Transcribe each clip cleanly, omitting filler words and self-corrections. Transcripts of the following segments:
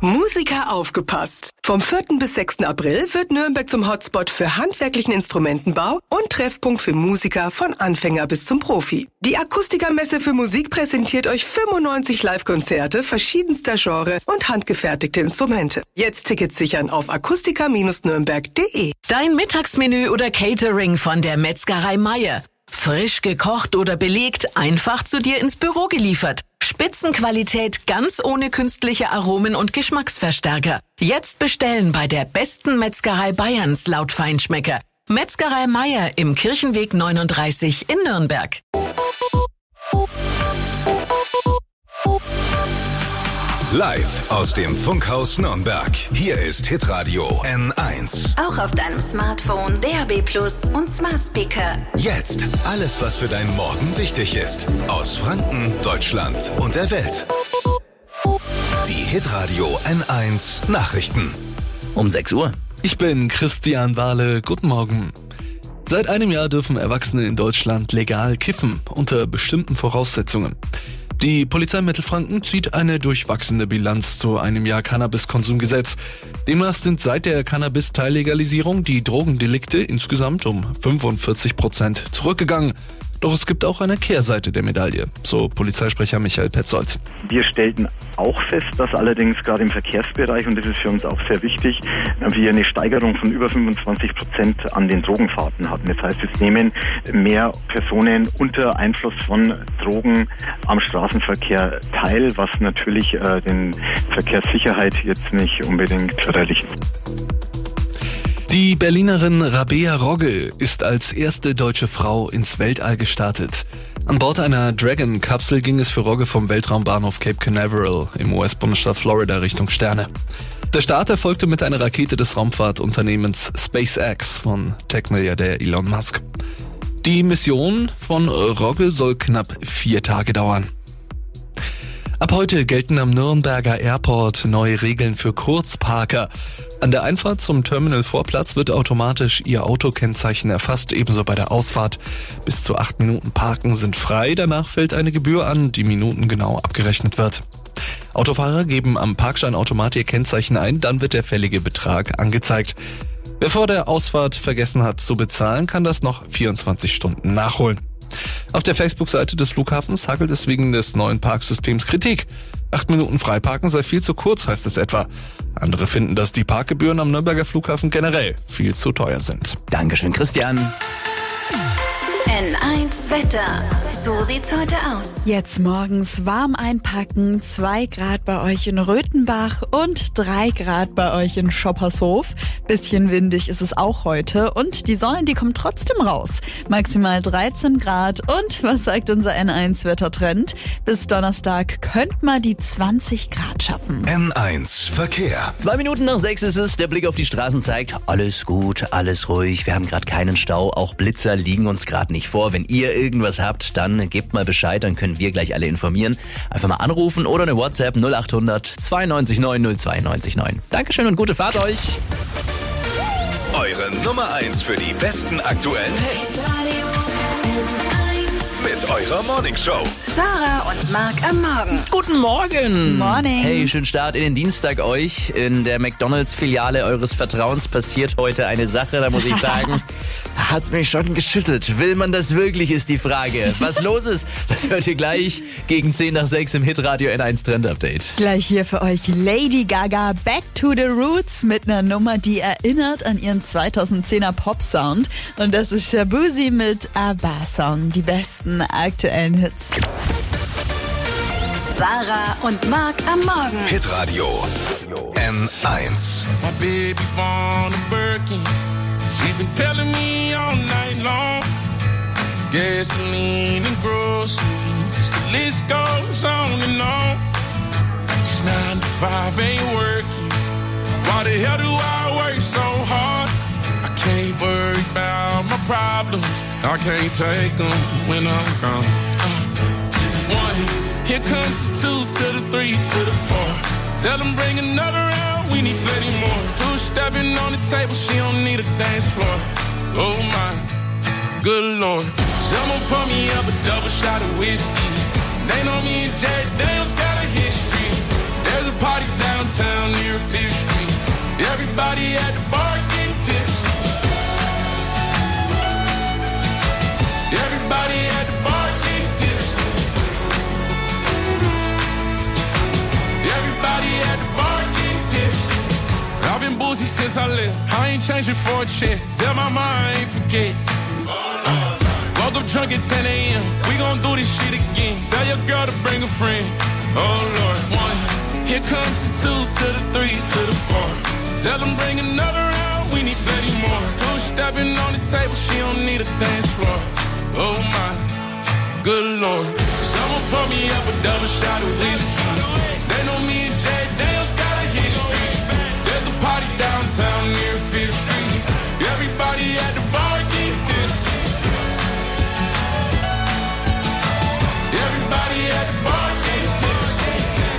Musiker aufgepasst! Vom 4. bis 6. April wird Nürnberg zum Hotspot für handwerklichen Instrumentenbau und Treffpunkt für Musiker von Anfänger bis zum Profi. Die Akustikermesse für Musik präsentiert euch 95 Live-Konzerte verschiedenster Genres und handgefertigte Instrumente. Jetzt Tickets sichern auf akustiker-nürnberg.de. Dein Mittagsmenü oder Catering von der Metzgerei Meier. Frisch gekocht oder belegt, einfach zu dir ins Büro geliefert. Spitzenqualität ganz ohne künstliche Aromen und Geschmacksverstärker. Jetzt bestellen bei der besten Metzgerei Bayerns laut Feinschmecker. Metzgerei Meier im Kirchenweg 39 in Nürnberg. Live aus dem Funkhaus Nürnberg. Hier ist Hitradio N1. Auch auf deinem Smartphone, DAB+ und Smart Speaker. Jetzt alles, was für deinen Morgen wichtig ist. Aus Franken, Deutschland und der Welt. Die Hitradio N1 Nachrichten. Um 6 Uhr. Ich bin Christian Wahle. Guten Morgen. Seit einem Jahr dürfen Erwachsene in Deutschland legal kiffen, unter bestimmten Voraussetzungen. Die Polizei Mittelfranken zieht eine durchwachsene Bilanz zu einem Jahr Cannabiskonsumgesetz. Demnach sind seit der Cannabis-Teillegalisierung die Drogendelikte insgesamt um 45% zurückgegangen. Doch es gibt auch eine Kehrseite der Medaille, so Polizeisprecher Michael Petzold. Wir stellten auch fest, dass allerdings gerade im Verkehrsbereich, und das ist für uns auch sehr wichtig, wir eine Steigerung von über 25% an den Drogenfahrten hatten. Das heißt, es nehmen mehr Personen unter Einfluss von Drogen am Straßenverkehr teil, was natürlich den Verkehrssicherheit jetzt nicht unbedingt förderlich ist. Die Berlinerin Rabea Rogge ist als erste deutsche Frau ins Weltall gestartet. An Bord einer Dragon-Kapsel ging es für Rogge vom Weltraumbahnhof Cape Canaveral im US-Bundesstaat Florida Richtung Sterne. Der Start erfolgte mit einer Rakete des Raumfahrtunternehmens SpaceX von Tech-Milliardär Elon Musk. Die Mission von Rogge soll knapp 4 Tage dauern. Ab heute gelten am Nürnberger Airport neue Regeln für Kurzparker. An der Einfahrt zum Terminal-Vorplatz wird automatisch Ihr Autokennzeichen erfasst, ebenso bei der Ausfahrt. Bis zu 8 Minuten Parken sind frei, danach fällt eine Gebühr an, die minutengenau abgerechnet wird. Autofahrer geben am Parkscheinautomat ihr Kennzeichen ein, dann wird der fällige Betrag angezeigt. Wer vor der Ausfahrt vergessen hat zu bezahlen, kann das noch 24 Stunden nachholen. Auf der Facebook-Seite des Flughafens hakelt es wegen des neuen Parksystems Kritik. 8 Minuten Freiparken sei viel zu kurz, heißt es etwa. Andere finden, dass die Parkgebühren am Nürnberger Flughafen generell viel zu teuer sind. Dankeschön, Christian. N1 Wetter. So sieht's heute aus. Jetzt morgens warm einpacken, 2 Grad bei euch in Röthenbach und 3 Grad bei euch in Schoppershof. Bisschen windig ist es auch heute und die Sonne, die kommt trotzdem raus. Maximal 13 Grad und was sagt unser N1-Wettertrend? Bis Donnerstag könnt man die 20 Grad schaffen. N1 Verkehr. 2 Minuten nach 6 ist es. Der Blick auf die Straßen zeigt, alles gut, alles ruhig. Wir haben gerade keinen Stau. Auch Blitzer liegen uns gerade nicht vor. Wenn ihr irgendwas habt, dann gebt mal Bescheid, dann können wir gleich alle informieren. Einfach mal anrufen oder eine WhatsApp 0800 92 9 02 99. Dankeschön und gute Fahrt euch. Eure Nummer 1 für die besten aktuellen Hits. Mit eurer Morningshow. Sarah und Marc am Morgen. Guten Morgen. Morning. Hey, schönen Start in den Dienstag euch. In der McDonalds-Filiale eures Vertrauens passiert heute eine Sache, da muss ich sagen, hat's mich schon geschüttelt. Will man das wirklich, ist die Frage. Was los ist, das hört ihr gleich gegen 10 nach 6 im Hitradio N1 Trend Update. Gleich hier für euch Lady Gaga, Back to the Roots mit einer Nummer, die erinnert an ihren 2010er Pop-Sound. Und das ist Shabuzi mit Abba Song, die besten aktuellen Hits. Sarah und Marc am Morgen. Hitradio N1. My baby born a Birkin. She's been telling me all night long. Gasoline and groceries. The list goes on and on. It's 9 to 5 ain't working. Why the hell do I work so hard? I can't worry about my problems. I can't take them when I'm gone. 1, here comes the 2 to the 3 to the 4. Tell them bring another round, we need plenty more. 2 stepping on the table, she don't need a dance floor. Oh my, good Lord. Someone pour me up a double shot of whiskey. They know me and Jay Daniels got a history. There's a party downtown Uzi since I left. I ain't changing for a check. Tell my mind I ain't forget. Woke up drunk at 10 a.m. We gon' do this shit again. Tell your girl to bring a friend. Oh Lord, 1. Here comes the 2 to the 3 to the 4. Tell them bring another round. We need plenty more. 2 stepping on the table. She don't need a dance floor. Oh my, good Lord. Someone pour me up a double shot of whiskey. They know me and Jay Dale's got a history. There's a party downtown near 5th Street. Everybody at the bar getting tipsy. Everybody at the bar getting tipsy.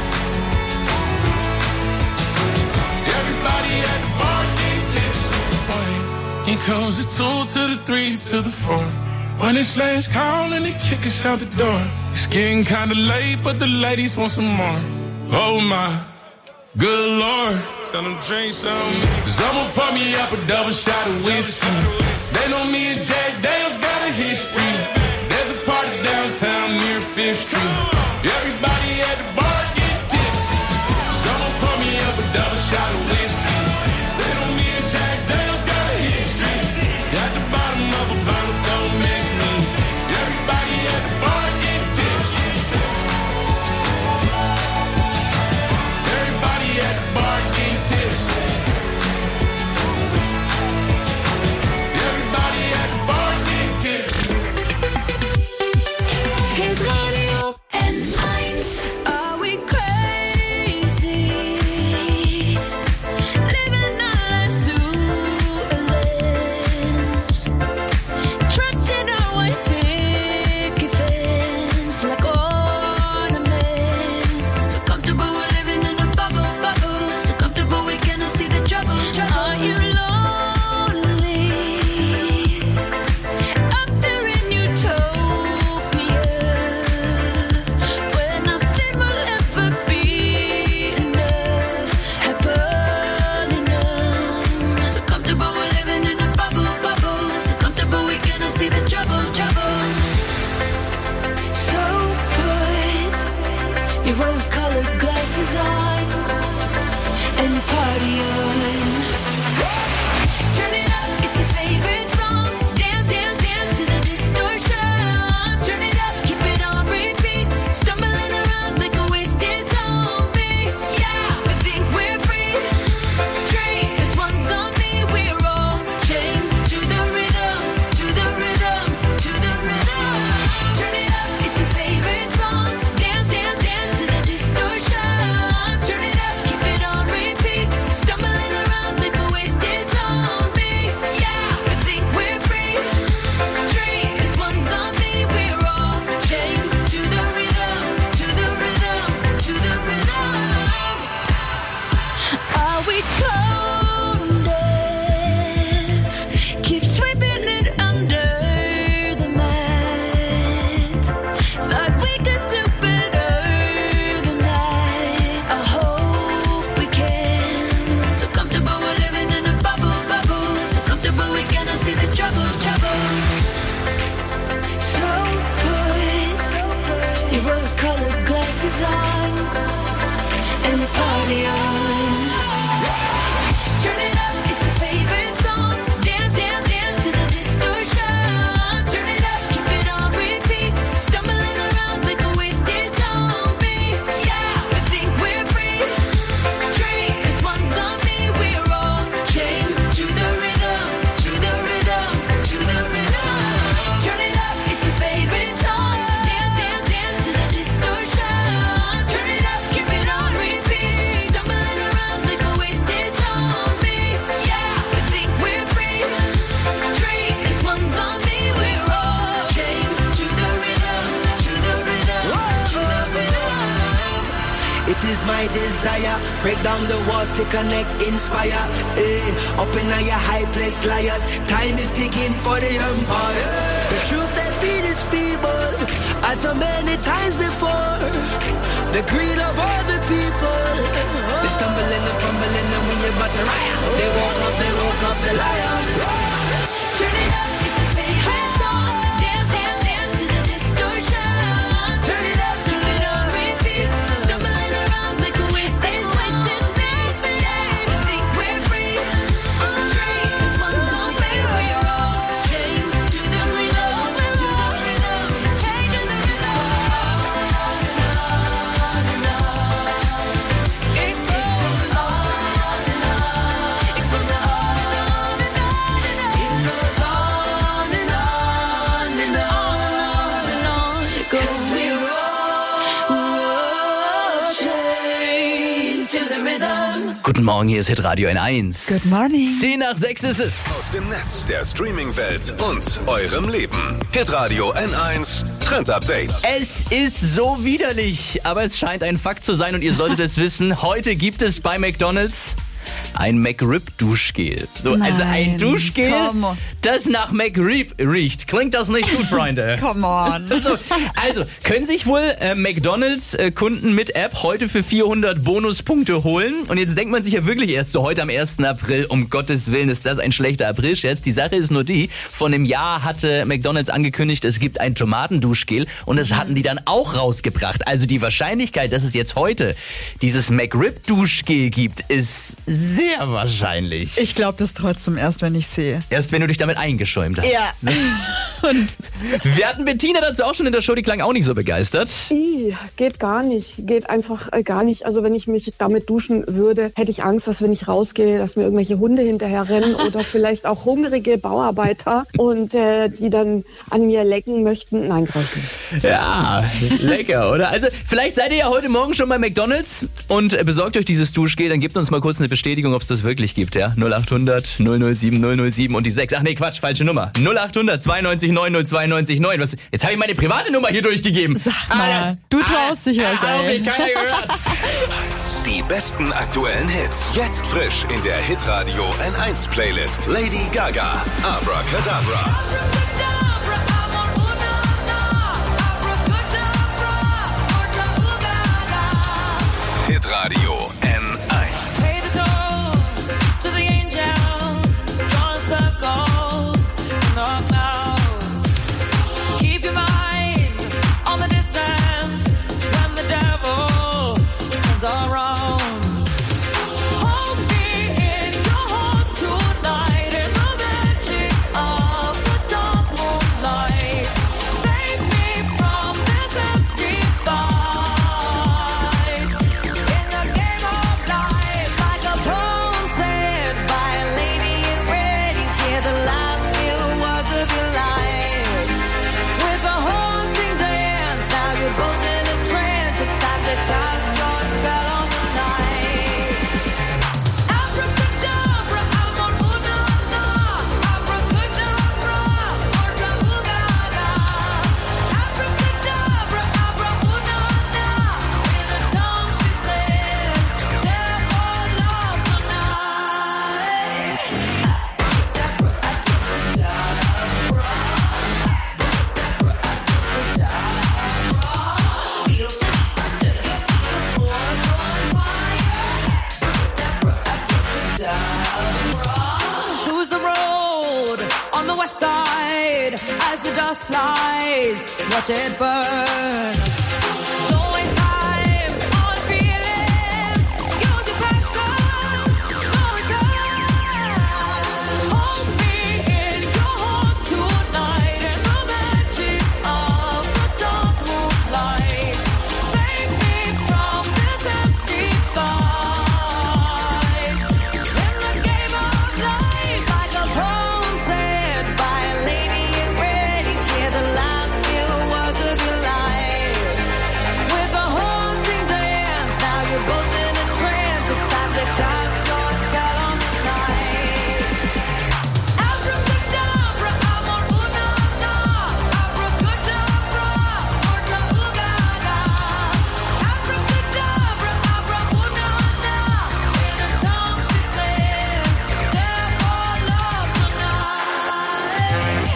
Everybody at the bar getting tipsy. Here comes the 2 to the 3 to the 4. When it's last call and they kick us out the door. It's getting kinda late, but the ladies want some more. Oh my, good Lord. Tell them drink some. Someone pour me up a double shot of whiskey. They know me and Jack Dale's got a history. There's a party downtown near 5th Street. Everybody at the bar get tipsy. Someone pour me up a double shot of whiskey. They know me and Jack Dale's got a history. At the bottom of a bottle, don't miss me. Everybody at the bar get tipsy. Everybody at the bar get tipsy. Everybody at the bar get tipsy. Hit Radio N1. Are we crazy? Living our lives through a lens. Trapped in our white picket fence like ornaments. So comfortable we're living in a bubble. So comfortable we cannot see the trouble. Are you lonely? Up there in utopia, where nothing will ever be enough, happen enough. So comfortable we're living in a bubble. So comfortable we cannot see the trouble. So put your rose-colored glasses on and party on. Turn it up, it's your favorite song. Dance, dance, dance to the distortion. Turn it up, keep it on repeat. Stumbling around like a wasted zombie. Yeah, we think we're free. Drink, this one's on me. We're all chained to the rhythm, to the rhythm, to the rhythm. Turn it up, it's your favorite song. Dance, dance, dance to the distortion. Turn it up, keep it on repeat. Stumbling around like a wasted zombie. Yeah, we think we're free. Drink, this one's on me. We're all chained to the rhythm, to the rhythm, to the rhythm. Are we tone deaf? Keep sweeping it under the mat. Thought we could do better than that. I hope we can. So comfortable we're living in a bubble. So comfortable we cannot see the trouble. So put your rose-colored glasses on and party on. Turn it up, it's your favorite song. Dance, dance, dance to the distortion. Turn it up, keep it on repeat. Stumbling around like a wasted zombie. Yeah, we think we're free. Drink, this one's on me. We're all chained to the rhythm, to the rhythm, to the rhythm. Turn it up, it's your favorite song. Dance, dance, dance to the distortion. Turn it up, keep it on repeat. Stumbling around like a wasted zombie. Yeah, we think we're free. Drink, this one's on me. We're all chained to the rhythm, to the rhythm, to the rhythm. It is my desire, break down the walls to connect, inspire. Up in your high place, liars. Time is ticking for the empire. The truth they feed is feeble, as so many times before. The greed of all the people. They stumbling and fumbling and we about to riot. They woke up the lions. Turn it up, it's your favorite song. Dance, dance, dance to the distortion. Turn it up, keep it on repeat. Stumbling around like a wasted zombie. Yeah, we think we're free. rhythm. Guten Morgen, hier ist Hitradio N1. Good morning. 10:06 ist es. Aus dem Netz, der Streaming-Welt und eurem Leben. Hitradio N1 Trend Update. Es ist so widerlich, aber es scheint ein Fakt zu sein und ihr solltet es wissen. Heute gibt es bei McDonald's ein McRib-Duschgel. So, also ein Duschgel, das nach McRib riecht. Klingt das nicht gut, Freunde? Come on. So, also, können sich wohl McDonald's-Kunden mit App heute für 400 Bonuspunkte holen? Und jetzt denkt man sich ja wirklich erst so heute am 1. April, um Gottes Willen, ist das ein schlechter Aprilscherz. Die Sache ist nur die, vor einem Jahr hatte McDonald's angekündigt, es gibt ein Tomatenduschgel und das hatten die dann auch rausgebracht. Also die Wahrscheinlichkeit, dass es jetzt heute dieses McRib-Duschgel gibt, ist sehr wahrscheinlich. Ich glaube das trotzdem erst, wenn ich sehe. Erst wenn du dich damit eingeschäumt hast. Ja. Und wir hatten Bettina dazu auch schon in der Show, die klang auch nicht so begeistert. Geht gar nicht. Geht einfach gar nicht. Also wenn ich mich damit duschen würde, hätte ich Angst, dass wenn ich rausgehe, dass mir irgendwelche Hunde hinterher rennen oder vielleicht auch hungrige Bauarbeiter und die dann an mir lecken möchten. Nein, brauche ich nicht. Ja, lecker, oder? Also vielleicht seid ihr ja heute Morgen schon bei McDonald's und besorgt euch dieses Duschgel, dann gebt uns mal kurz eine Bestätigung, ob es das wirklich gibt, ja? 0800 007 007 und die 6. Ach nee, Quatsch, falsche Nummer. 0800 92 90 92 9. Was? Jetzt habe ich meine private Nummer hier durchgegeben. Sag mal, du traust dich was, ey. Keiner gehört. Die besten aktuellen Hits. Jetzt frisch in der Hitradio N1 Playlist. Lady Gaga, Abracadabra. Hitradio N1. Pay the toll to the angels, drawing circles in the clouds. Keep your mind on the distance when the devil turns around. Hold me in your heart tonight in the magic of the dark moonlight. Save me from this empty fight. In the game of life, like a poem said by a lady in red, you hear the last few words of your life. With a haunting dance, now you're both in a trance. It's time to cast your spell on the night. Abracadabra, amor, una, na. Abracadabra, orda, ugaga. Abracadabra, abra, una, na. In a tongue she said, devil love tonight. Choose the road on the west side as the dust flies. Watch it burn. Don't waste time on feeling. Use your passion. No return. Hold me in your heart tonight in the magic of the dark moonlight. Save me from this empty fight. In the game of life, like a poem said by a lady in red, you hear the last few words of your life. With a haunting dance, now you're both in a trance. It's time to cast your spell on the night. Abracadabra, amor, una, na. Abracadabra, orda, ugaga. Abracadabra, abra, una, na. In a tongue she said, devil love tonight.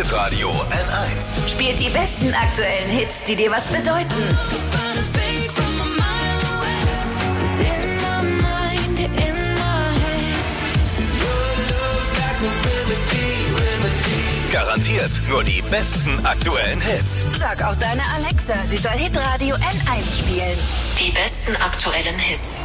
Hitradio N1. Spielt die besten aktuellen Hits, die dir was bedeuten. Garantiert nur die besten aktuellen Hits. Sag auch deine Alexa, sie soll Hitradio N1 spielen. Die besten aktuellen Hits.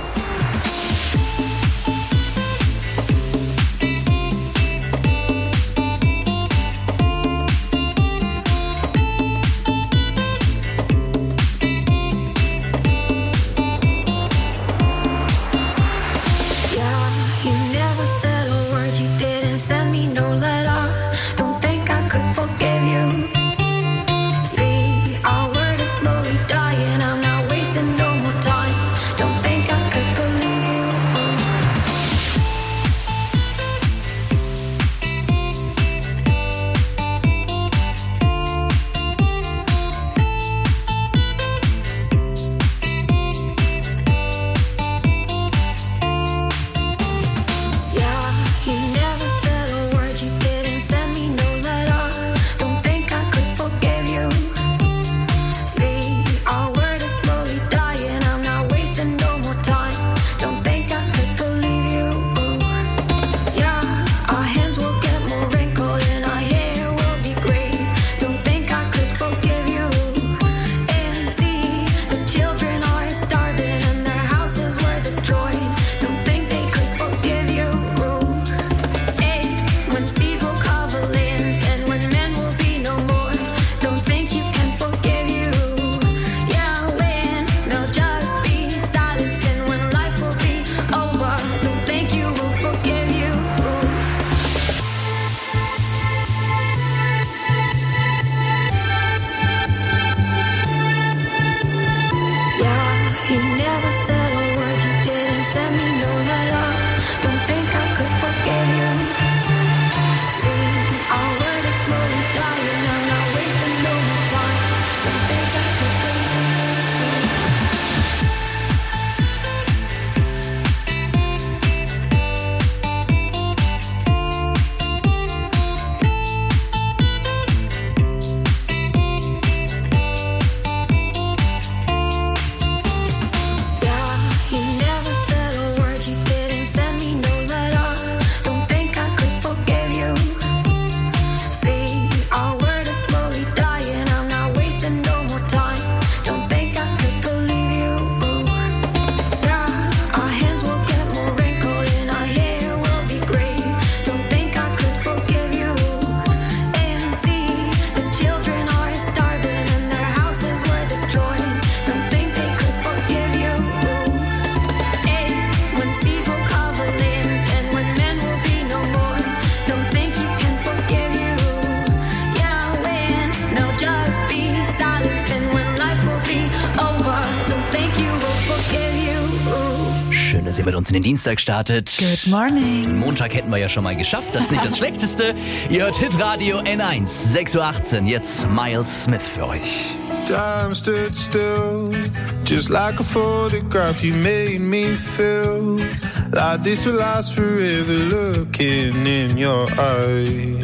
Dass ihr mit uns in den Dienstag startet. Good morning. Den Montag hätten wir ja schon mal geschafft. Das ist nicht das Schlechteste. Ihr hört Hitradio N1, 6:18 Uhr. Jetzt Miles Smith für euch. Time stood still, just like a photograph. You made me feel like this will last forever. Looking in your eyes,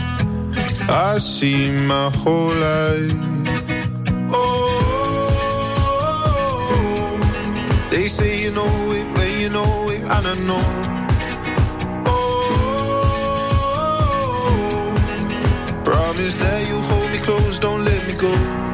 I see my whole life. Oh, they say you know it when you know it, and I know. Oh, promise that you'll hold me close, don't let me go.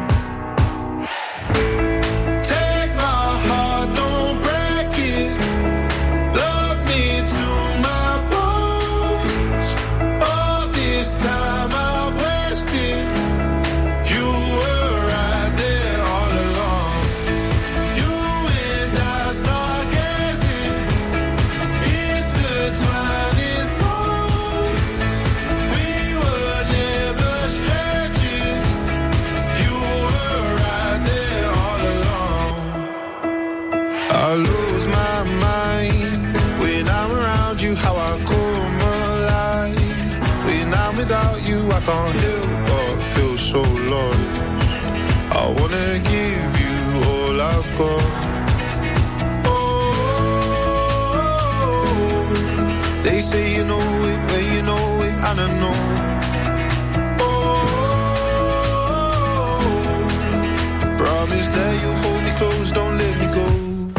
I lose my mind when I'm around you, how I come alive. When I'm without you, I can't help but feel so lost. I wanna give you all I've got. Oh, they say you know it when you know it, and I know. Oh, that you hold me close, don't let me go.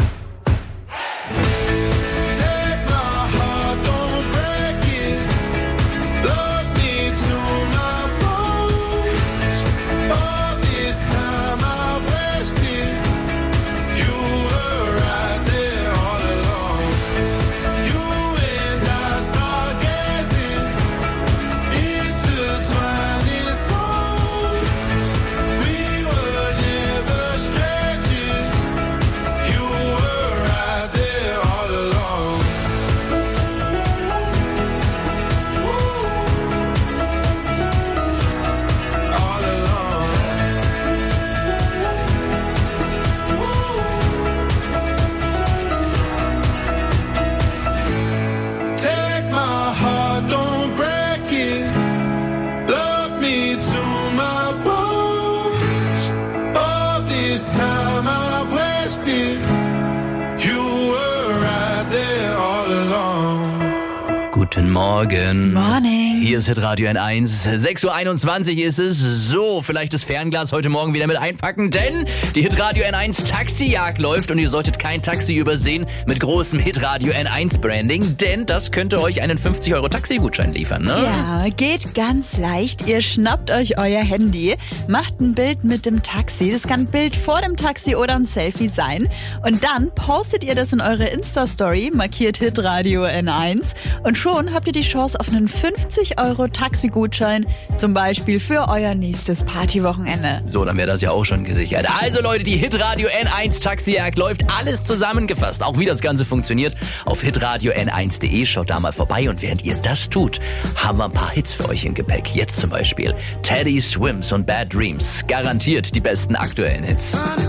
Guten Morgen. Morning. Hier ist Hitradio N1. 6:21 Uhr ist es. So, vielleicht das Fernglas heute Morgen wieder mit einpacken, denn die Hitradio N1 Taxijagd läuft und ihr solltet kein Taxi übersehen mit großem Hitradio N1 Branding, denn das könnte euch einen 50€ Taxigutschein liefern, ne? Ja, geht ganz leicht. Ihr schnappt euch euer Handy, macht ein Bild mit dem Taxi. Das kann ein Bild vor dem Taxi oder ein Selfie sein. Und dann postet ihr das in eure Insta-Story, markiert Hitradio N1 und schon habt ihr die Chance auf einen 50€ Taxigutschein, zum Beispiel für euer nächstes Partywochenende. So, dann wäre das ja auch schon gesichert. Also Leute, die Hitradio N1 Taxijagd läuft, alles zusammengefasst. Auch wie das Ganze funktioniert, auf hitradio n1.de. Schaut da mal vorbei und während ihr das tut, haben wir ein paar Hits für euch im Gepäck. Jetzt zum Beispiel Teddy Swims und Bad Dreams. Garantiert die besten aktuellen Hits.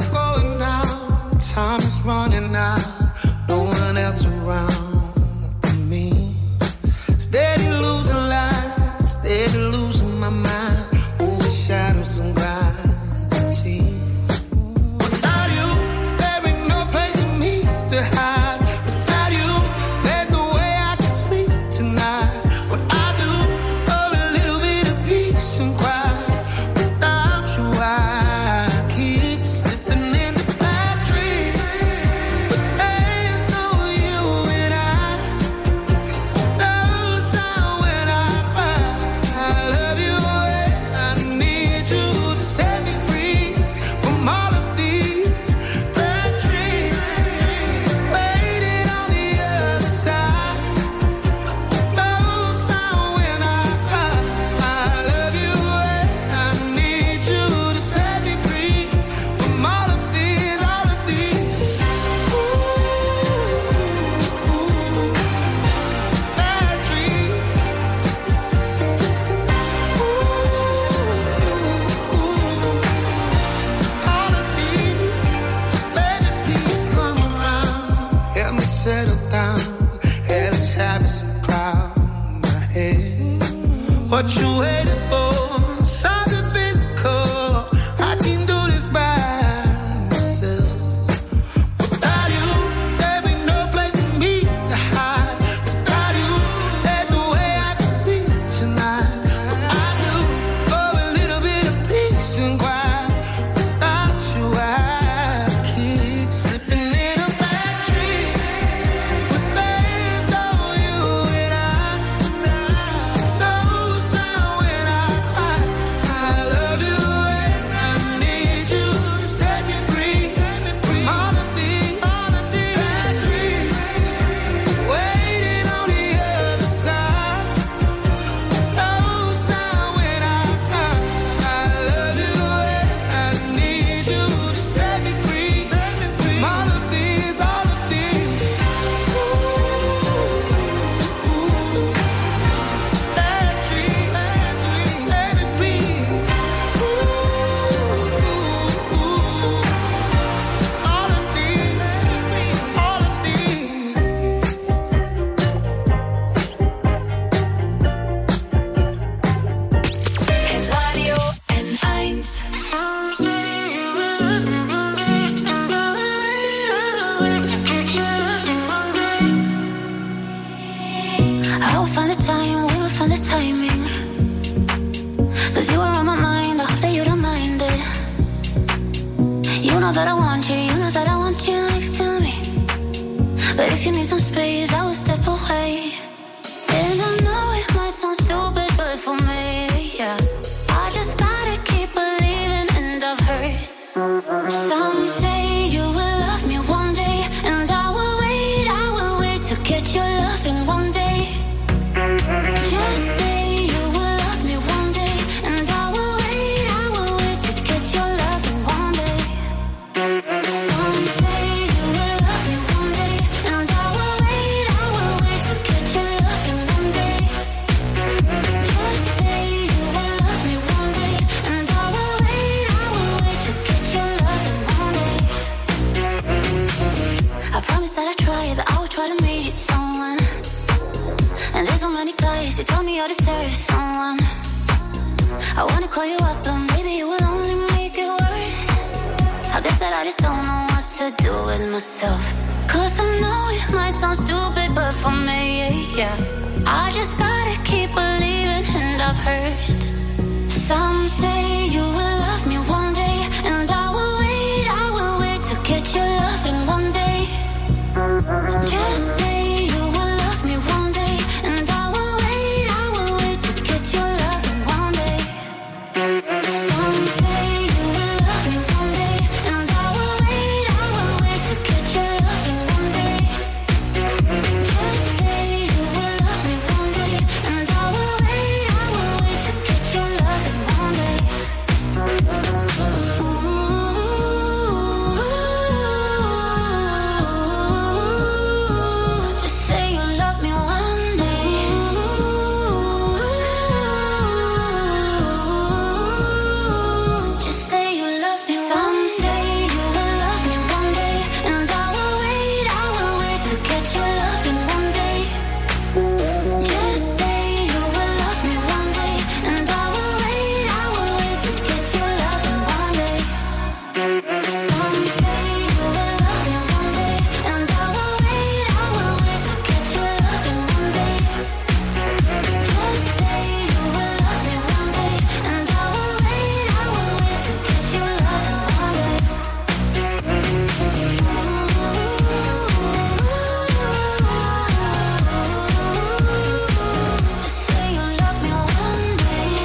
Time is running out, no one else around me. Steady losing light, steady losing my mind, over shadows and gravity. Without you, there ain't no place for me to hide. Without you, there's no way I can sleep tonight. What I do, oh, a little bit of peace and quiet. Without you, I keep slipping into bad dreams. But there's no you and I. Knows how when I cry, I love you and I need you to set me free from all of these bad dreams. Waiting on the other side. Knows how when I cry, I love you and I need you to set me free from all of these bad dreams. All of these, baby, please come around. Help me settle down. Hell is having some cloud in my head. What you waiting for? Something physical. I can do this by myself. Without you, there ain't no place for me to hide. Without you, there's no way I can sleep tonight. But I do, oh, a little bit of peace and quiet. Without you, I keep slipping in a bad dream. But there's no you and I. Knows how when want you, you know that I want you next to me. But if you need some space, I will step away. And I know it might sound stupid, but for me, yeah, I just gotta keep believing, and I've heard some say you will love me one day, and I will wait to get your loving one day. Just say you will love me one day, and I will wait to get your loving one day. Some say you will love me one day, and I will wait to get your loving one day. Just say you will love me one day, and I will wait to get your loving one day. I promise that I try, that I will try to meet someone. And there's so many guys who told me I deserve someone. I wanna call you up, but maybe it will only make it worse. I guess that I just don't know what to do with myself. Cause I know it might sound stupid, but for me, yeah, I just gotta keep believing, and I've heard some say you will love me one day, and I will wait to get your loving one day. Just say you will love me one day, and I will wait to get your loving one day. Some say you will love me one day, and I will wait to get your loving one day. Just say you will love me one day, and I will wait to get your loving one day. Just say you love me one day. Just say you love me. Some say you will love me one day, and I will wait to get your loving one day. Just say you will love me one day, and I will wait to get your loving one day. Some say you will love me one day, and I will wait to get your loving one day. Just say you will love me one day, and I will wait to get your loving one day. Just say you love me one day.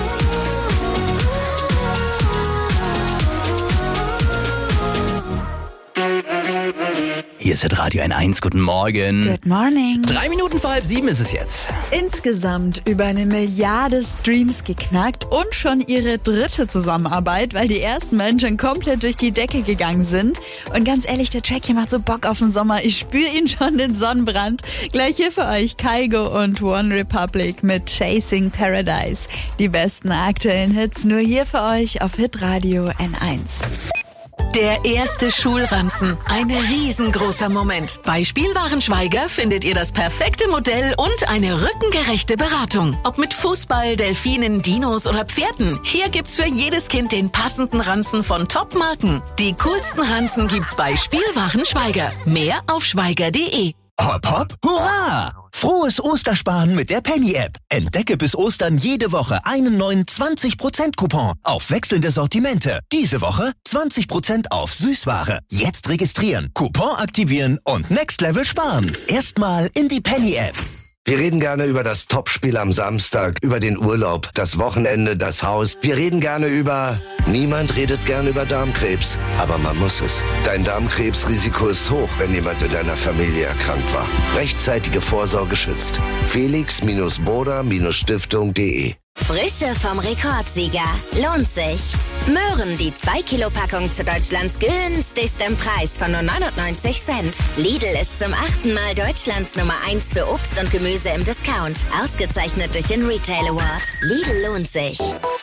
Hier ist Radio N1, guten Morgen. Good morning. 3 Minuten vor 6:30 ist es jetzt. Insgesamt über 1 Milliarde Streams geknackt und schon ihre 3. Zusammenarbeit, weil die ersten Menschen komplett durch die Decke gegangen sind. Und ganz ehrlich, der Track hier macht so Bock auf den Sommer. Ich spüre ihn schon, den Sonnenbrand. Gleich hier für euch Kygo und One Republic mit Chasing Paradise. Die besten aktuellen Hits nur hier für euch auf Hitradio N1. Der erste Schulranzen. Ein riesengroßer Moment. Bei Spielwarenschweiger findet ihr das perfekte Modell und eine rückengerechte Beratung. Ob mit Fußball, Delfinen, Dinos oder Pferden. Hier gibt's für jedes Kind den passenden Ranzen von Top-Marken. Die coolsten Ranzen gibt's bei Spielwarenschweiger. Mehr auf schweiger.de. Hopp, hopp, hurra! Frohes Ostersparen mit der Penny-App. Entdecke bis Ostern jede Woche einen neuen 20%-Coupon auf wechselnde Sortimente. Diese Woche 20% auf Süßware. Jetzt registrieren, Coupon aktivieren und Next Level sparen. Erstmal in die Penny-App. Wir reden gerne über das Topspiel am Samstag, über den Urlaub, das Wochenende, das Haus. Wir reden gerne über... Niemand redet gern über Darmkrebs, aber man muss es. Dein Darmkrebsrisiko ist hoch, wenn jemand in deiner Familie erkrankt war. Rechtzeitige Vorsorge schützt. Felix-Boda-Stiftung.de Frische vom Rekordsieger. Lohnt sich. Möhren, die 2-Kilo-Packung zu Deutschlands günstigstem Preis von nur 99 Cent. Lidl ist zum 8. Mal Deutschlands Nummer 1 für Obst und Gemüse im Discount. Ausgezeichnet durch den Retail Award. Lidl lohnt sich.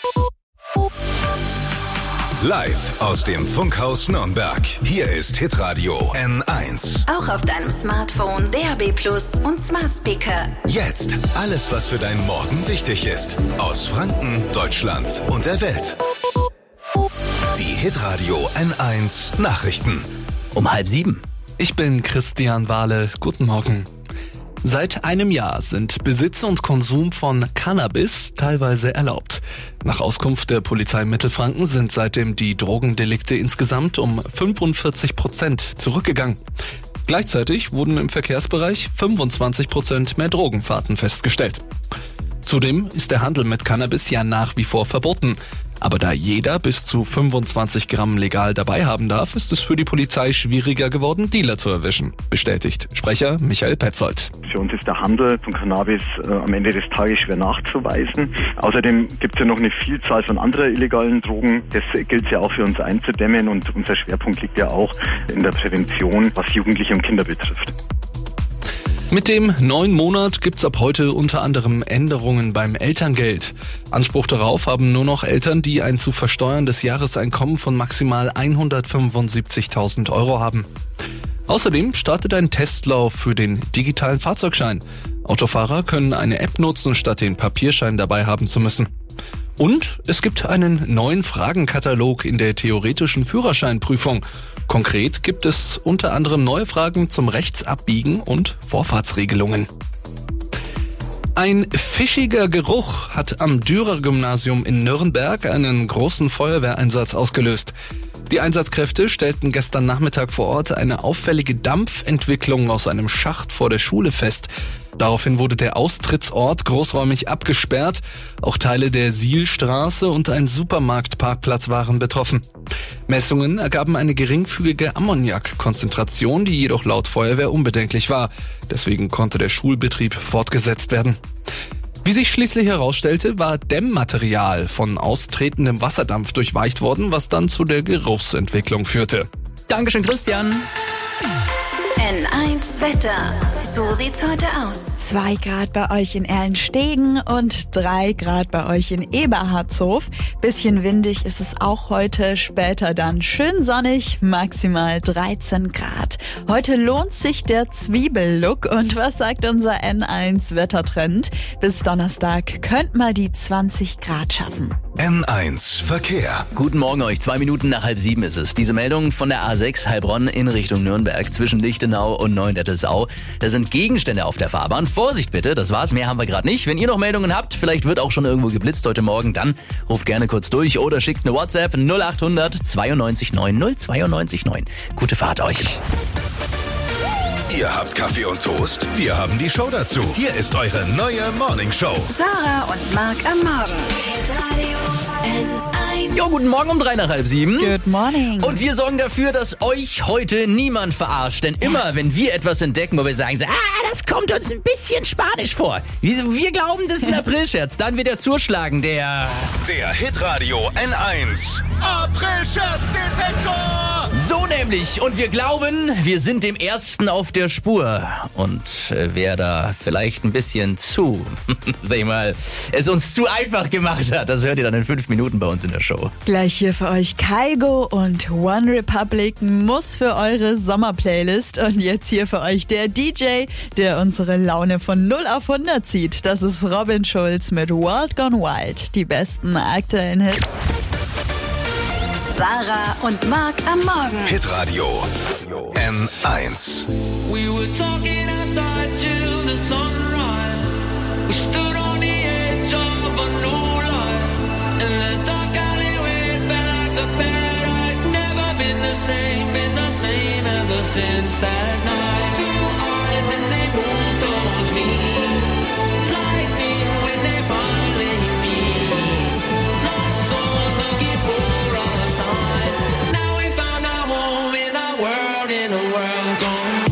Live aus dem Funkhaus Nürnberg. Hier ist Hitradio N1. Auch auf deinem Smartphone, DAB+ und Smart Speaker. Jetzt alles, was für deinen Morgen wichtig ist. Aus Franken, Deutschland und der Welt. Die Hitradio N1 Nachrichten. Um 6:30. Ich bin Christian Wahle. Guten Morgen. Seit einem Jahr sind Besitz und Konsum von Cannabis teilweise erlaubt. Nach Auskunft der Polizei Mittelfranken sind seitdem die Drogendelikte insgesamt um 45% zurückgegangen. Gleichzeitig wurden im Verkehrsbereich 25% mehr Drogenfahrten festgestellt. Zudem ist der Handel mit Cannabis ja nach wie vor verboten. Aber da jeder bis zu 25 Gramm legal dabei haben darf, ist es für die Polizei schwieriger geworden, Dealer zu erwischen, bestätigt Sprecher Michael Petzold. Für uns ist der Handel von Cannabis am Ende des Tages schwer nachzuweisen. Außerdem gibt es ja noch eine Vielzahl von anderen illegalen Drogen. Das gilt ja auch für uns einzudämmen und unser Schwerpunkt liegt ja auch in der Prävention, was Jugendliche und Kinder betrifft. Mit dem neuen Monat gibt's ab heute unter anderem Änderungen beim Elterngeld. Anspruch darauf haben nur noch Eltern, die ein zu versteuerndes Jahreseinkommen von maximal 175.000 € haben. Außerdem startet ein Testlauf für den digitalen Fahrzeugschein. Autofahrer können eine App nutzen, statt den Papierschein dabei haben zu müssen. Und es gibt einen neuen Fragenkatalog in der theoretischen Führerscheinprüfung. Konkret gibt es unter anderem neue Fragen zum Rechtsabbiegen und Vorfahrtsregelungen. Ein fischiger Geruch hat am Dürer-Gymnasium in Nürnberg einen großen Feuerwehreinsatz ausgelöst. Die Einsatzkräfte stellten gestern Nachmittag vor Ort eine auffällige Dampfentwicklung aus einem Schacht vor der Schule fest. Daraufhin wurde der Austrittsort großräumig abgesperrt. Auch Teile der Sielstraße und ein Supermarktparkplatz waren betroffen. Messungen ergaben eine geringfügige Ammoniakkonzentration, die jedoch laut Feuerwehr unbedenklich war. Deswegen konnte der Schulbetrieb fortgesetzt werden. Wie sich schließlich herausstellte, war Dämmmaterial von austretendem Wasserdampf durchweicht worden, was dann zu der Geruchsentwicklung führte. Dankeschön, Christian. N1 Wetter. So sieht's heute aus. 2 Grad bei euch in Erlenstegen und 3 Grad bei euch in Eberhardshof. Bisschen windig ist es auch heute, später dann schön sonnig, maximal 13 Grad. Heute lohnt sich der Zwiebellook und was sagt unser N1 Wettertrend? Bis Donnerstag könnt mal die 20 Grad schaffen. N1 Verkehr. Guten Morgen euch, 2 Minuten nach 6:30 ist es. Diese Meldung von der A6 Heilbronn in Richtung Nürnberg zwischen Lichtenau und Neuendettelsau. Da sind Gegenstände auf der Fahrbahn. Vorsicht bitte, das war's, mehr haben wir gerade nicht. Wenn ihr noch Meldungen habt, vielleicht wird auch schon irgendwo geblitzt heute Morgen, dann ruft gerne kurz durch oder schickt eine WhatsApp 0800 92 9 092 9. Gute Fahrt euch. Ihr habt Kaffee und Toast, wir haben die Show dazu. Hier ist eure neue Morning Show. Sarah und Marc am Morgen. Radio N1. Jo, guten Morgen um 3 nach 6:30. Good morning. Und wir sorgen dafür, dass euch heute niemand verarscht. Denn immer, wenn wir etwas entdecken, wo wir sagen, so, das kommt uns ein bisschen spanisch vor. Wir glauben, das ist ein Aprilscherz. Dann wird er zuschlagen, der Hitradio N1 Aprilscherzdetektor. So nämlich. Und wir glauben, wir sind dem Ersten auf der Spur. Und wer da vielleicht ein bisschen sag ich mal, es uns zu einfach gemacht hat, das hört ihr dann in 5 Minuten bei uns in der Show. Gleich hier für euch Kygo und One Republic muss für eure Sommerplaylist. Und jetzt hier für euch der DJ, der unsere Laune von 0 auf 100 zieht. Das ist Robin Schulz mit World Gone Wild. Die besten aktuellen Hits. Sarah und Marc am Morgen. Hitradio N1. We were talking outside till the sunrise. We stood on the edge of a new life. In the dark alleyway felt like a paradise. Never been the same ever since that night. Blue eyes and they moved towards me. Lightning when they finally meet. Lost souls looking for a sign. Now we found our home in a world gone.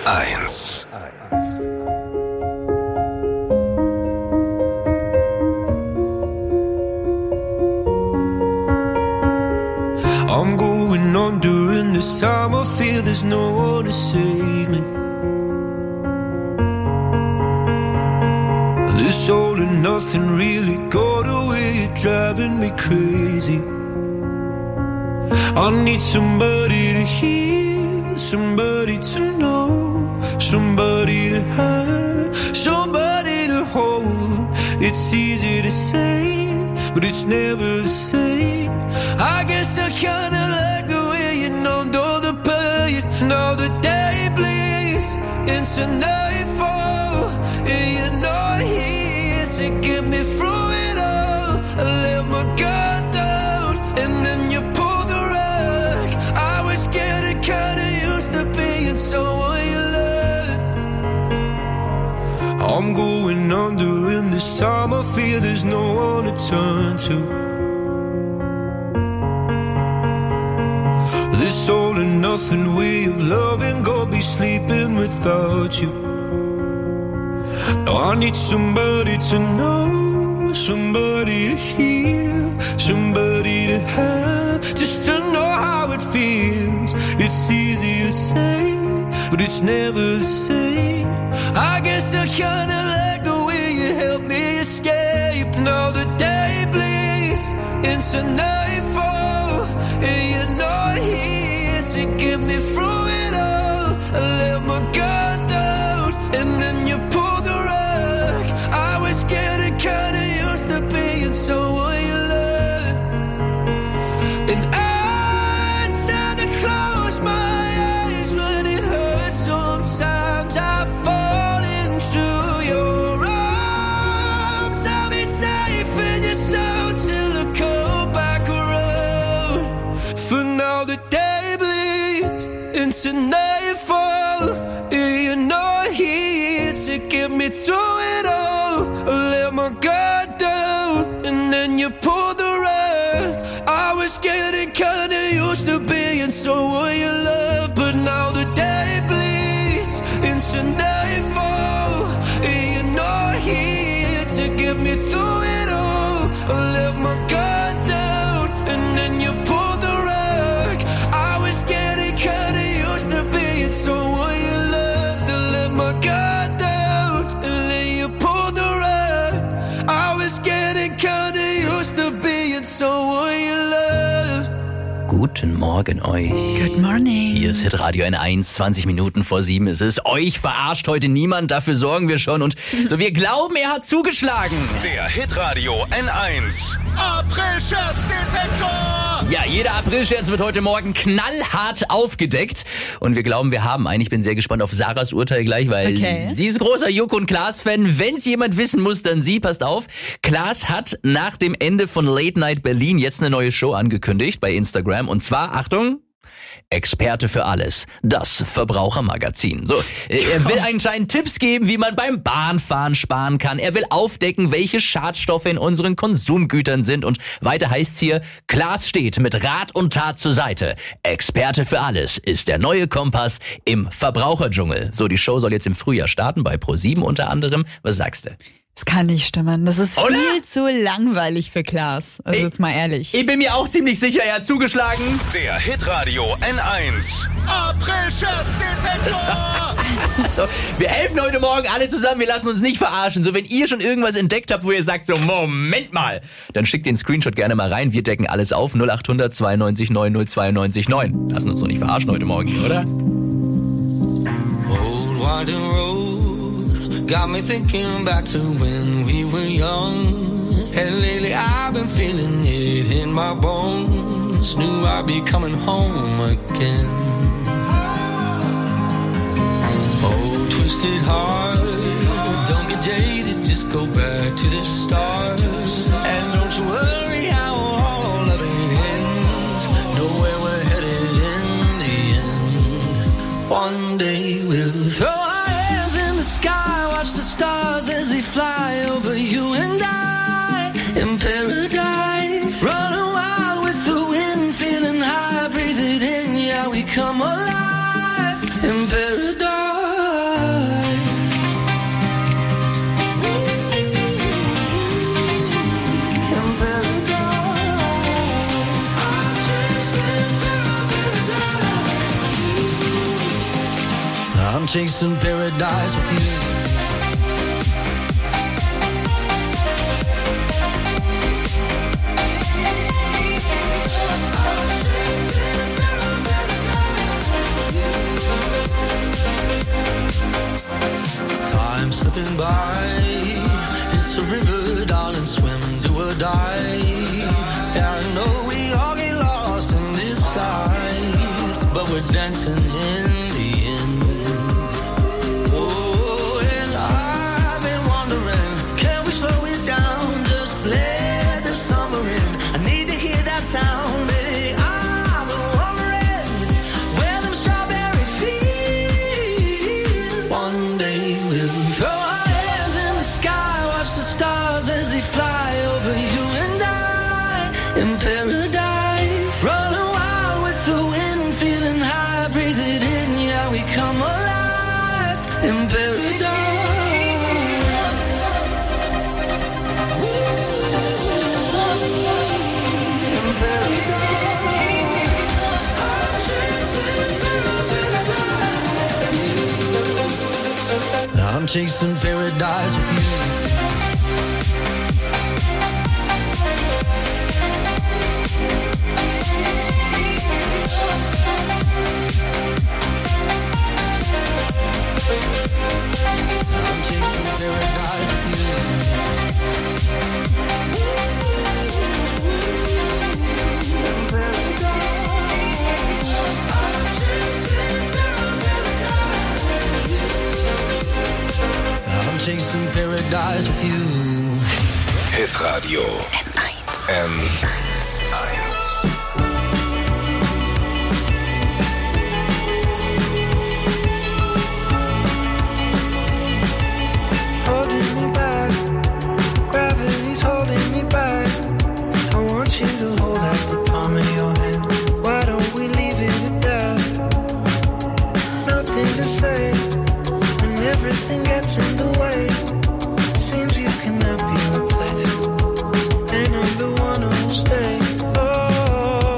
1. I'm going on during this time. I feel there's no one to save me. This all and nothing really got away, driving me crazy. I need somebody to hear, somebody to know, somebody to have, somebody to hold. It's easy to say, but it's never the same. I guess I kinda like the way you numbed all the pain. Now the day bleeds into nightfall, and you're not here to get me through it all. I let my guard down, and then you pulled the rug. I was getting kinda used to being someone you loved. I'm going under, and this time I feel there's no one to turn to. This all and nothing way of loving, go be sleeping without you. Now I need somebody to know, somebody to hear, somebody to have, just to know how it feels. It's easy to say, but it's never the same. I guess I kinda like the way you help me escape. Now the day bleeds into nightfall, and you're not here to get me through it all. I let my guard down, and then you pulled the rug. I was getting kinda used to being someone you loved, and I tend to close my eyes when it hurts. Sometimes I fall into your arms. I'll be safe in your soul till I come back around. For now the day bleeds into nightfall, and you're not here to get me through it all. I let my guard down, and then you pulled the rug. I was getting kinda used to being someone you love, but now the day bleeds into nightfall, and you're not here to get me through it all. I let my guard down, and then you pulled the rug. I was getting kinda used to being someone you loved. I let my guard down, and then you pulled the rug. I was getting kinda used to being someone you loved. Guten Morgen euch. Good morning. Hier ist Hitradio N1, 20 Minuten vor 7 ist es. Euch verarscht heute niemand, dafür sorgen wir schon. Und so, wir glauben, er hat zugeschlagen. Der Hitradio N1 April-Scherzdetektor. Ja, jeder April-Scherz wird heute Morgen knallhart aufgedeckt. Und wir glauben, wir haben einen. Ich bin sehr gespannt auf Sarahs Urteil gleich, weil sie ist großer Joko und Klaas-Fan. Wenn es jemand wissen muss, dann sie. Passt auf. Klaas hat nach dem Ende von Late Night Berlin jetzt eine neue Show angekündigt bei Instagram. Und zwar, Achtung, Experte für alles, das Verbrauchermagazin. So, er will anscheinend Tipps geben, wie man beim Bahnfahren sparen kann. Er will aufdecken, welche Schadstoffe in unseren Konsumgütern sind. Und weiter heißt's hier, Klaas steht mit Rat und Tat zur Seite. Experte für alles ist der neue Kompass im Verbraucherdschungel. So, die Show soll jetzt im Frühjahr starten, bei Pro7 unter anderem. Was sagst du? Das kann nicht stimmen. Das ist Oder? viel zu langweilig für Klaas. Also jetzt mal ehrlich. Ich bin mir auch ziemlich sicher, er hat zugeschlagen. Der Hitradio N1 April-Scherzdetektor. So, wir helfen heute Morgen alle zusammen, wir lassen uns nicht verarschen. So, wenn ihr schon irgendwas entdeckt habt, wo ihr sagt, so, Moment mal, dann schickt den Screenshot gerne mal rein. Wir decken alles auf. 0800 92 90 92 9. Lassen uns doch nicht verarschen heute Morgen, oder? Old winding road got me thinking back to when we were young. And lately I've been feeling it in my bones. Knew I'd be coming home again. Oh, twisted heart, don't get jaded, just go back to the start. And don't you worry how all of it ends. Know where we're headed in the end. One day we'll throw our hands in the sky, watch the stars as they fly over you and I in paradise. Running wild with the wind, feeling high, breathe it in, yeah, we come alive in paradise. chasing paradise with you. Time slipping by, it's a river, darling, swim, do or die. Yeah, I know we all get lost in this side, but we're dancing in the end. Oh, and I've been wondering, can we slow it down, just let the summer in? I need to hear that sound, baby. I've been wondering where them strawberry fields. One day we'll throw our hands in the sky, watch the stars as they fly over you and I in paradise. Running wild with the wind, feeling high, breathe it in, yeah, we come alive in paradise. I'm chasing paradise with you. I'm chasing paradise with I'm chasing paradise with you. Hitradio N1. Holding me back, gravity's holding me back. I want you to hold out the palm of your hand. Why don't we leave it at that? Nothing to say when everything gets in the way. Seems you cannot be replaced, and I'm the one who'll stay. Oh,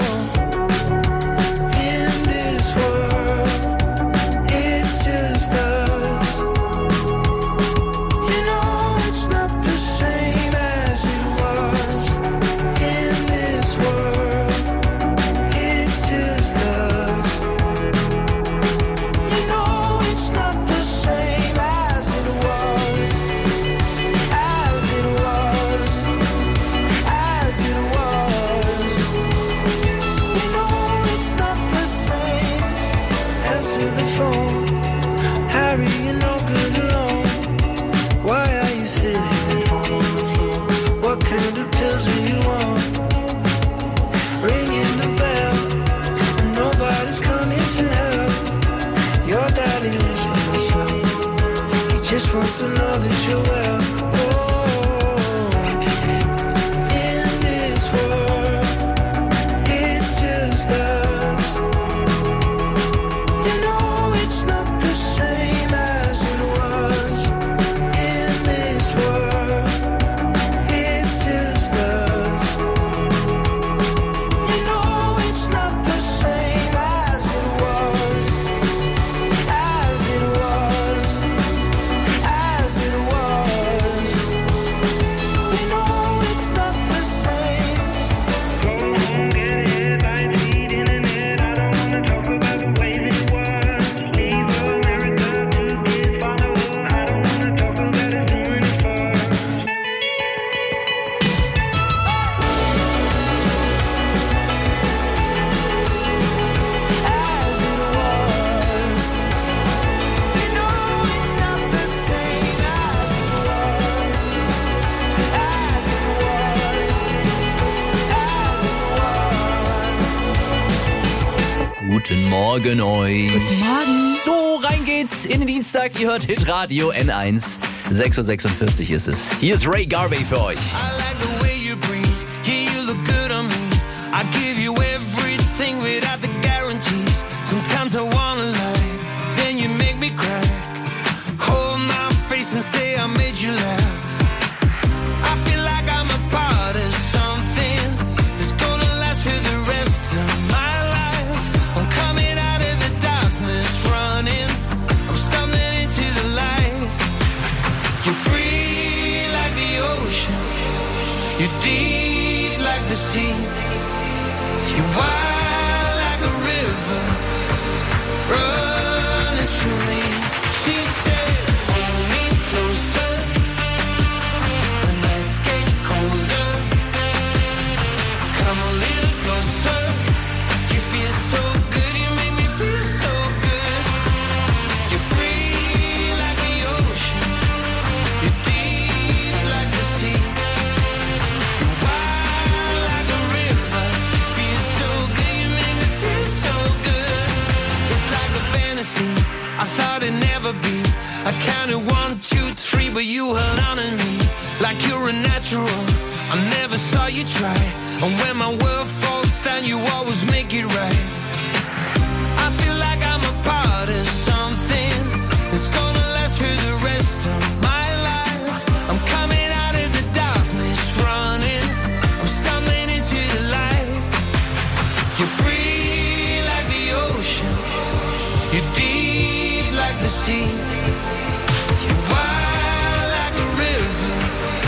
in this world, it's just us. You know it's not the same as it was. In this world, it's just us. You know it's not the same as it was. As it was. As it was. You know it's not the same. Answer the phone. Harry, you're no good alone. Why are you sitting at home on the floor? What kind of pills are you on? Ringing the bell, and nobody's coming to help. Your daddy lives by himself. He just wants to know that you're well. Oh, in this world, it's just us. You know it's not the same as it was. In this world, it's just us. You know it's not the same as it was. As it was. As it was. You know it's not the same. Go home, get it, lights, heat, internet. I don't wanna talk about the way that it was. Leave America, 2 kids, follow her. I don't wanna talk about us doing it first. As it was. You know it's not the same as it was. As it was. As it was. Guten Morgen euch. Guten Morgen. So, rein geht's in den Dienstag. Ihr hört Hitradio N1. 6:46 Uhr ist es. Hier ist Ray Garvey für euch. I like the way you breathe. Yeah, you look good on me. I give you everything without the guarantees. Sometimes I wanna lie, then you make me cry. Hold my face and say I made you laugh. I feel like I'm a part of something that's gonna last for the rest of my life. I'm coming out of the darkness running. I'm starting You're deep like the sea. You're wild like a river running through me. She said, hold me closer when nights get colder. Come a little closer. You feel so good, you make me feel so good. You're free like the ocean. You're deep like the sea. You're wild like a river. You feel so good, you make me feel so good. It's like a fantasy I thought it'd never be. I counted 1, 2, 3, but you held on to me like you're a natural. I never saw you try, and when my world falls down, you always make it right. I feel like I'm a part of something that's gonna last for the rest of my life. I'm coming out of the darkness, running. I'm stumbling into the light. You're free like the ocean. You're deep like the sea. You're wild like a river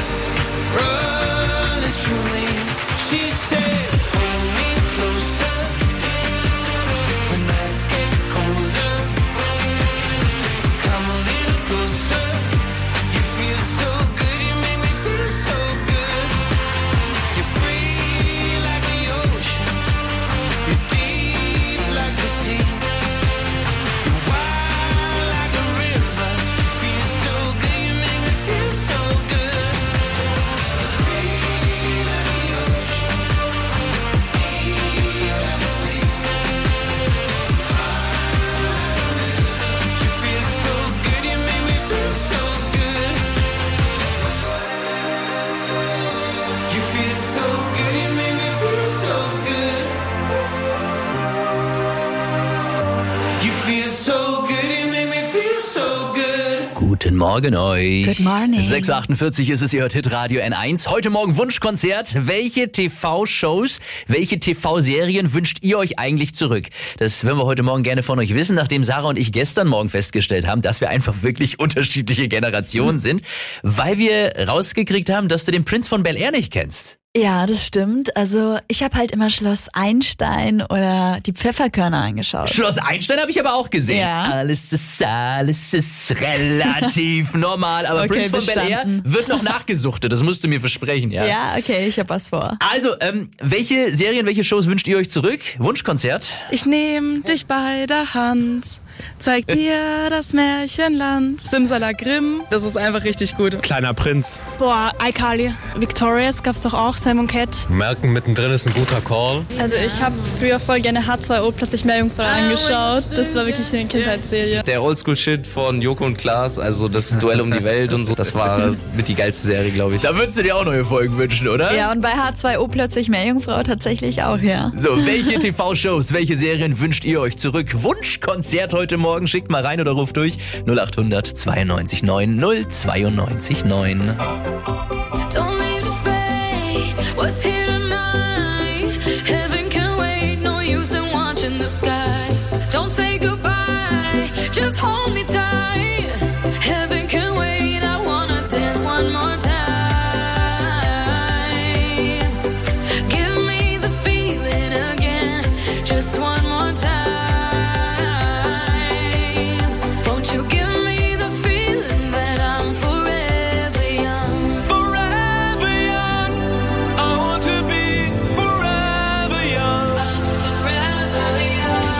running through me. She said, hold me closer when nights get colder. Come a little closer. You feel so good, you make me feel so good. You're free like the ocean. You're deep like the sea. You're wild like a river. You feel so good, you make me feel so good. You're free like the ocean. Deep like the sea. You feel so good, you make me feel so good. You feel so good, you make me feel so good. You feel so good, you make me feel so good. Guten Morgen euch. Good morning. 6.48 Uhr ist es, ihr hört Hitradio N1. Heute Morgen Wunschkonzert. Welche TV-Shows, welche TV-Serien wünscht ihr euch eigentlich zurück? Das würden wir heute Morgen gerne von euch wissen, nachdem Sarah und ich gestern Morgen festgestellt haben, dass wir einfach wirklich unterschiedliche Generationen sind, weil wir rausgekriegt haben, dass du den Prinz von Bel-Air nicht kennst. Ja, das stimmt. Also ich habe halt immer Schloss Einstein oder die Pfefferkörner angeschaut. Schloss Einstein habe ich aber auch gesehen. Ja. Alles ist relativ normal. Aber Okay, Prinz von Bel-Air bestanden. wird noch nachgesucht. Das musst du mir versprechen, ja? Ja, okay, ich habe was vor. Also, welche Serien, welche Shows wünscht ihr euch zurück? Wunschkonzert? Ich nehm dich bei der Hand, zeig dir das Märchenland. Simsalagrim, das ist einfach richtig gut. Kleiner Prinz. Boah, iCarly. Victorious gab's doch auch, Sam und Cat. Merken, mittendrin ist ein guter Call. Also ich habe früher voll gerne H2O plötzlich Meerjungfrau angeschaut. Das war wirklich eine Kindheitsserie. Der Oldschool-Shit von Joko und Klaas, also das Duell um die Welt und so, das war mit die geilste Serie, glaube ich. Da würdest du dir auch neue Folgen wünschen, oder? Ja, und bei H2O plötzlich Meerjungfrau tatsächlich auch, ja. So, welche TV-Shows, welche Serien wünscht ihr euch zurück? Wunschkonzert heute Morgen, schickt mal rein oder ruft durch 0800 92 9 092 9. Don't leave the fate. What's here tonight? Heaven can wait. No use in watching the sky. Don't say goodbye. Just hold me tight. Heaven can wait. I wanna dance one more time. Give me the feeling again. Just one more time. Won't you give me the feeling that I'm forever young? Forever young. I want to be forever young. Forever young.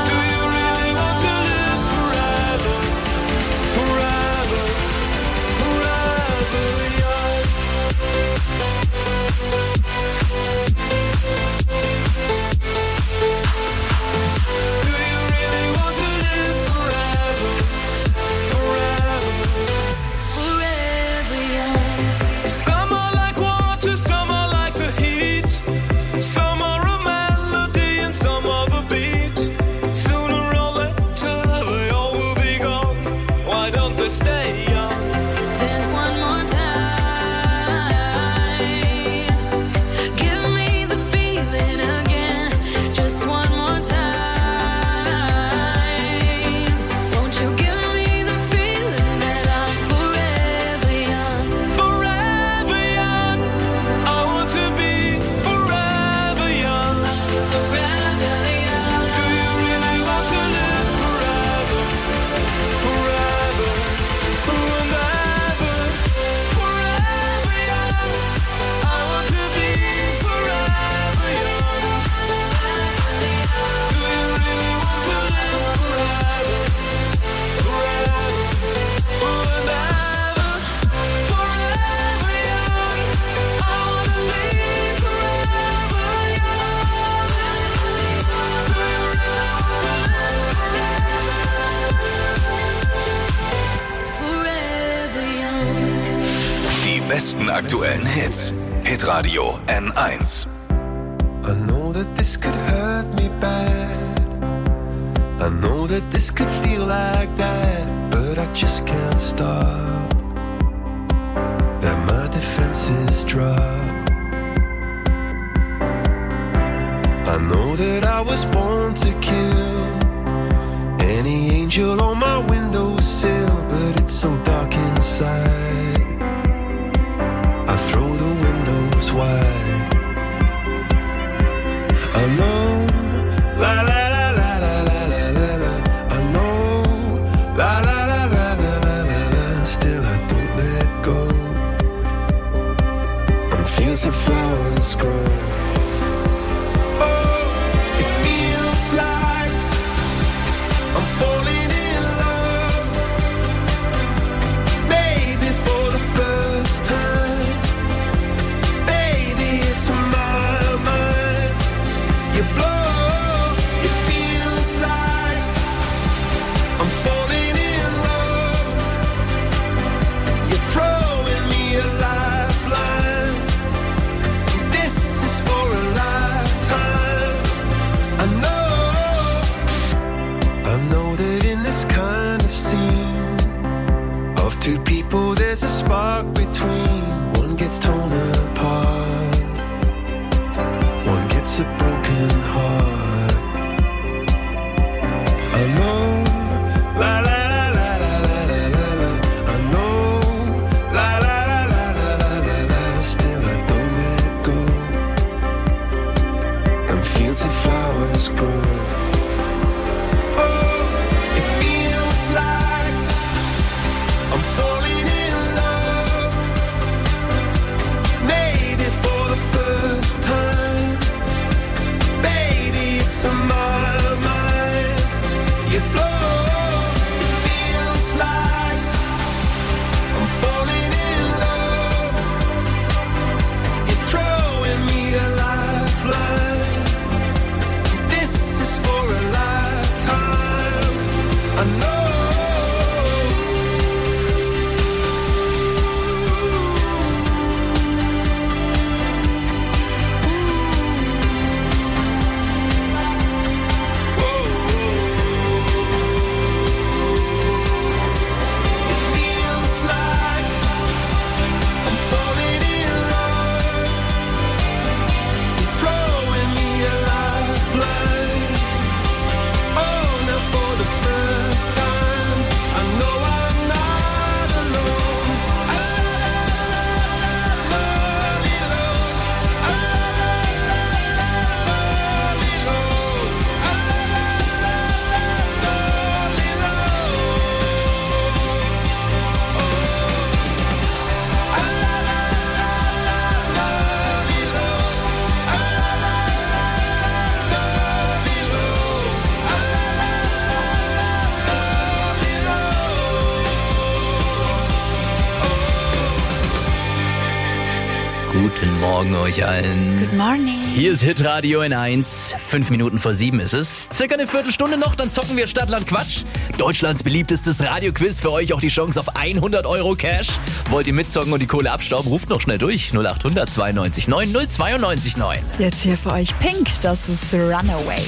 besten aktuellen Hits. Hitradio N1. I know that this could hurt me bad. I know that this could feel like that, but I just can't stop. And my defenses drop. I know that I was born to kill any angel on my windowsill, but it's so dark inside. I throw the windows wide. I know, la la la la la la la la la. I know, la la la la la la la la. Still I don't let go. On fields of flowers grow. Two people, there's a spark between. One gets torn apart, one gets a broken heart. I know, la la la la la la la la. I know, la la la la la la la la. Still I don't let go. And fields of flowers grow. Guten Morgen euch allen. Good morning. Hier ist Hitradio N1. 5 Minuten vor 7 ist es. Circa eine Viertelstunde noch, dann zocken wir Stadtland Quatsch. Deutschlands beliebtestes Radioquiz. Für euch auch die Chance auf 100 Euro Cash. Wollt ihr mitzocken und die Kohle abstauben? Ruft noch schnell durch. 0800 92 9 092 9. Jetzt hier für euch Pink, das ist Runaway.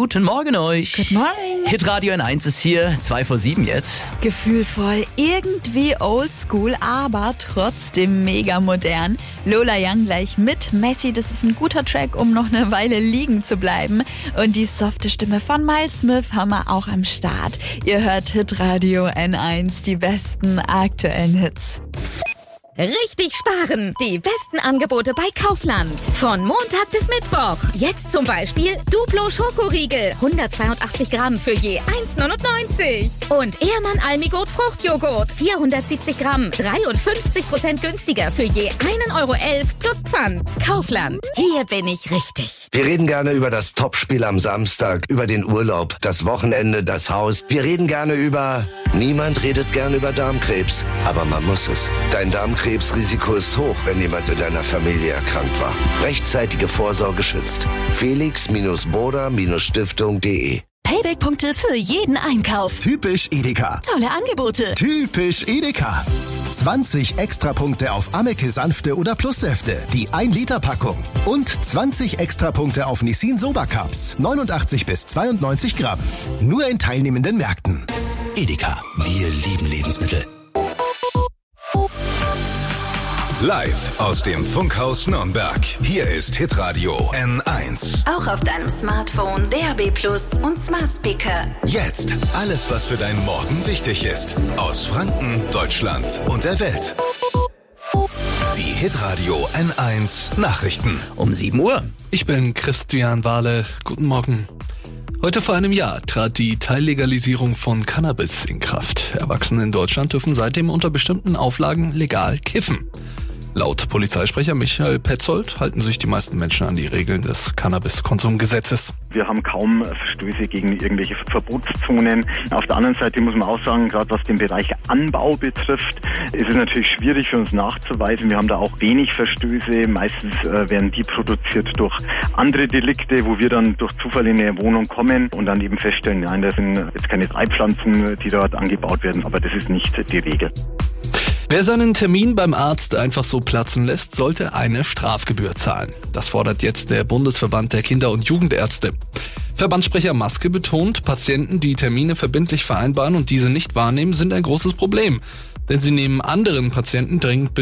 Guten Morgen euch. Guten Morgen. Hitradio N1 ist hier, 7:02 jetzt. Gefühlvoll, irgendwie oldschool, aber trotzdem mega modern. Lola Young gleich mit Messi, das ist ein guter Track, um noch eine Weile liegen zu bleiben. Und die softe Stimme von Miles Smith haben wir auch am Start. Ihr hört Hitradio N1, die besten aktuellen Hits. Richtig sparen! Die besten Angebote bei Kaufland. Von Montag bis Mittwoch. Jetzt zum Beispiel Duplo Schokoriegel. 182 Gramm für je 1,99. Und Ehrmann Almigurt Fruchtjoghurt. 470 Gramm. 53% günstiger für je 1,11 € plus Pfand. Kaufland. Hier bin ich richtig. Wir reden gerne über das Topspiel am Samstag, über den Urlaub, das Wochenende, das Haus. Wir reden gerne über... Niemand redet gerne über Darmkrebs, aber man muss es. Dein Darmkrebsrisiko ist hoch, wenn jemand in deiner Familie erkrankt war. Rechtzeitige Vorsorge schützt. felix-boda-stiftung.de Payback-Punkte für jeden Einkauf. Typisch Edeka. Tolle Angebote. Typisch Edeka. 20 Extrapunkte auf Ameke Sanfte oder Plussäfte, die 1-Liter-Packung. Und 20 Extrapunkte auf Nissin Soba Cups, 89 bis 92 Gramm. Nur in teilnehmenden Märkten. Edeka, wir lieben Lebensmittel. Live aus dem Funkhaus Nürnberg. Hier ist Hitradio N1. Auch auf deinem Smartphone, DAB+ und Smart Speaker. Jetzt alles, was für deinen Morgen wichtig ist. Aus Franken, Deutschland und der Welt. Die Hitradio N1 Nachrichten. Um 7 Uhr. Ich bin Christian Wahle. Guten Morgen. Heute vor einem Jahr trat die Teillegalisierung von Cannabis in Kraft. Erwachsene in Deutschland dürfen seitdem unter bestimmten Auflagen legal kiffen. Laut Polizeisprecher Michael Petzold halten sich die meisten Menschen an die Regeln des Cannabiskonsumgesetzes. Wir haben kaum Verstöße gegen irgendwelche Verbotszonen. Auf der anderen Seite muss man auch sagen, gerade was den Bereich Anbau betrifft, ist es natürlich schwierig für uns nachzuweisen. Wir haben da auch wenig Verstöße. Meistens werden die produziert durch andere Delikte, wo wir dann durch Zufall in eine Wohnung kommen und dann eben feststellen, nein, das sind jetzt keine Treibpflanzen, die dort angebaut werden, aber das ist nicht die Regel. Wer seinen Termin beim Arzt einfach so platzen lässt, sollte eine Strafgebühr zahlen. Das fordert jetzt der Bundesverband der Kinder- und Jugendärzte. Verbandssprecher Maske betont, Patienten, die Termine verbindlich vereinbaren und diese nicht wahrnehmen, sind ein großes Problem. Denn sie nehmen anderen Patienten dringend